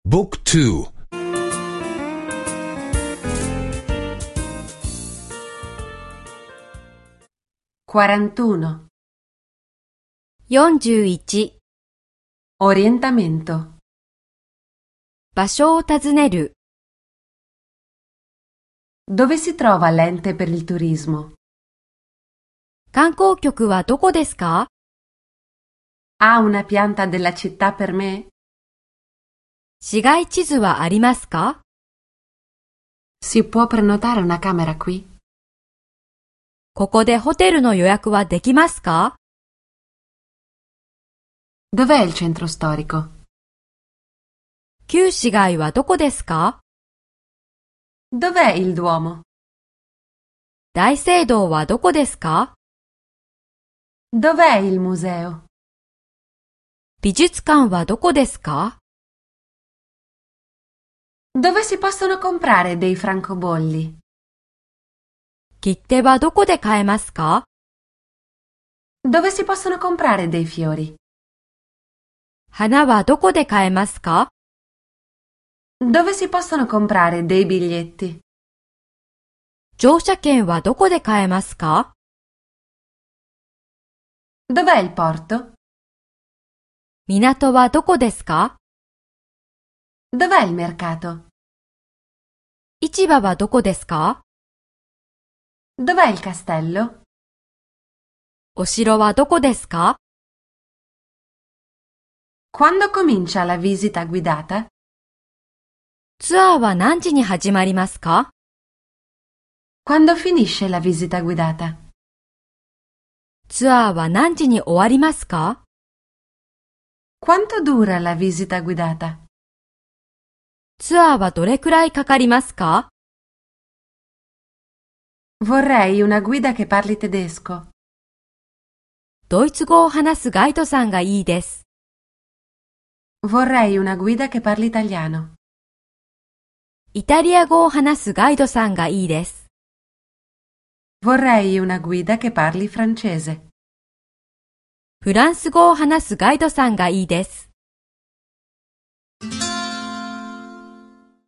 Book 2 41. 41. Orientamento. 場所を尋ねる。 Dove si trova l'ente per il turismo? 観光局はどこですか？ Ha una pianta della città per me? 市街地図はありますか？ Si può prenotare una camera qui? ここでホテルの予約はできますか？ Dov'è il centro storico? 旧市街はどこですか？ Dov'è il Duomo? 大聖堂はどこですか？ Dov'è il museo? 美術館はどこですか？ Dove si possono comprare dei francobolli? 切手はどこで買えますか？ Dove si possono comprare dei fiori? 花はどこで買えますか？ Dove si possono comprare dei biglietti? 乗車券はどこで買えますか？ Dov'è il porto? 港はどこですか？ Dov'è il mercato? 市場はどこですか？ Dov'è il castello? お城はどこですか？ Quando comincia la visita guidata? ツアーは何時に始まりますか？ Quando finisce la visita guidata? ツアーは何時に終わりますか？ Quanto dura la visita guidata? ツアーはどれくらいかかりますか？ Vorrei una guida che parli tedesco. ドイツ語を話すガイドさんがいいです。 Vorrei una guida che parli italiano. イタリア語を話すガイドさんがいいです。 Vorrei una guida che parli francese. フランス語を話すガイドさんがいいです。